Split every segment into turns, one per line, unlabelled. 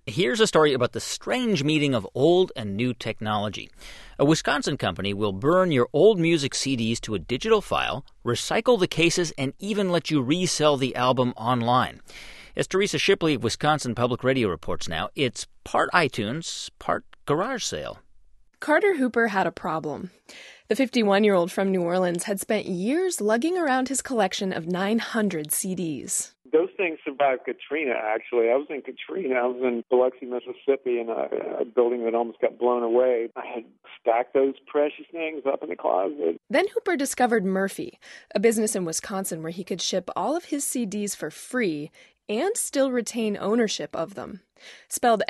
Here's a story about the strange meeting of old and new technology. A Wisconsin company will burn your old music CDs to a digital file, recycle the cases, and even let you resell the album online. As Teresa Shipley of Wisconsin Public Radio reports now, it's part iTunes, part garage sale.
Carter Hooper had a problem. The 51-year-old from New Orleans had spent years lugging around his collection of 900 CDs.
Those things survived Katrina, actually. I was in Katrina. I was in Biloxi, Mississippi, in a building that almost got blown away. I had stacked those precious things up in the closet.
Then Hooper discovered Murphy, a business in Wisconsin where he could ship all of his CDs for free and still retain ownership of them. Spelled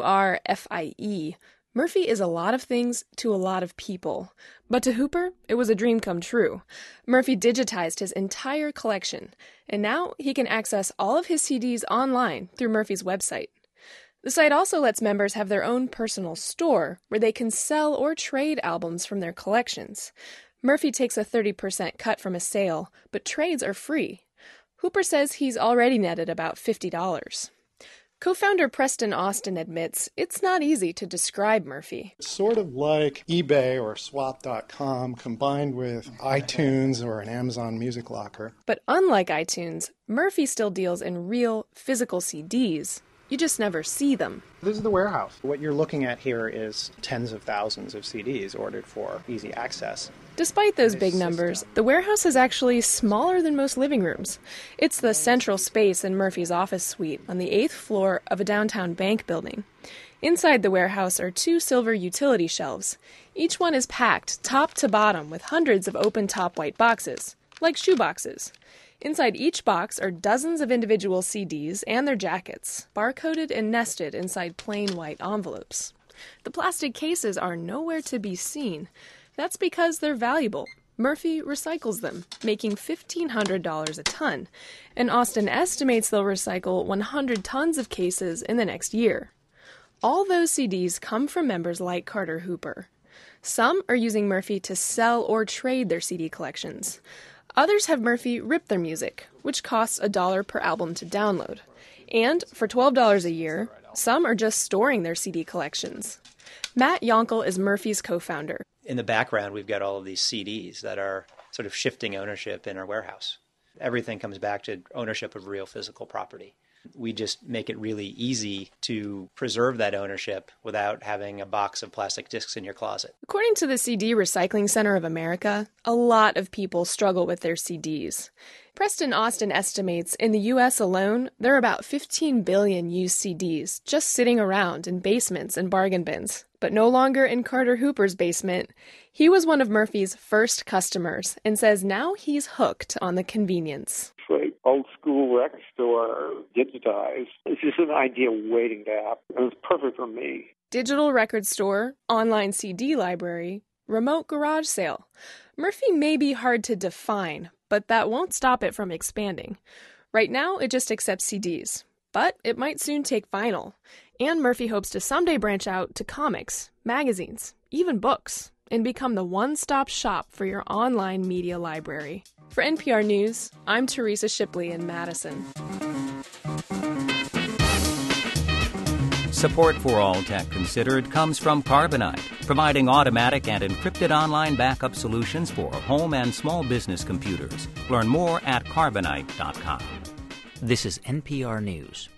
M-U-R-F-I-E, Murphy is a lot of things to a lot of people. But to Hooper, it was a dream come true. Murphy digitized his entire collection, and now he can access all of his CDs online through Murphy's website. The site also lets members have their own personal store where they can sell or trade albums from their collections. Murphy takes a 30% cut from a sale, but trades are free. Hooper says he's already netted about $50. Co-founder Preston Austin admits it's not easy to describe Murphy.
It's sort of like eBay or Swap.com combined with iTunes or an Amazon Music Locker.
But unlike iTunes, Murphy still deals in real, physical CDs. You just never see them.
This is the warehouse. What you're looking at here is tens of thousands of CDs ordered for easy access.
Despite those big numbers, the warehouse is actually smaller than most living rooms. It's the central space in Murphy's office suite on the 8th floor of a downtown bank building. Inside the warehouse are 2 silver utility shelves. Each one is packed top to bottom with hundreds of open-top white boxes, like shoe boxes. Inside each box are dozens of individual CDs and their jackets, barcoded and nested inside plain white envelopes. The plastic cases are nowhere to be seen. That's because they're valuable. Murphy recycles them, making $1,500 a ton, and Austin estimates they'll recycle 100 tons of cases in the next year. All those CDs come from members like Carter Hooper. Some are using Murphy to sell or trade their CD collections. Others have Murphy rip their music, which costs $1 per album to download. And for $12 a year, some are just storing their CD collections. Matt Yonkel is Murphy's co-founder.
In the background, we've got all of these CDs that are sort of shifting ownership in our warehouse. Everything comes back to ownership of real physical property. We just make it really easy to preserve that ownership without having a box of plastic discs in your closet.
According to the CD Recycling Center of America, a lot of people struggle with their CDs. Preston Austin estimates in the U.S. alone, there are about 15 billion used CDs just sitting around in basements and bargain bins. But no longer in Carter Hooper's basement. He was one of Murphy's first customers and says now he's hooked on the convenience.
It's like old school record store digitized. It's just an idea waiting to happen. It was perfect for me.
Digital record store, online CD library, remote garage sale. Murphy may be hard to define, but that won't stop it from expanding. Right now, it just accepts CDs, but it might soon take vinyl. And Murphy hopes to someday branch out to comics, magazines, even books, and become the one-stop shop for your online media library. For NPR News, I'm Teresa Shipley in Madison.
Support for All Tech Considered comes from Carbonite, providing automatic and encrypted online backup solutions for home and small business computers. Learn more at carbonite.com.
This is NPR News.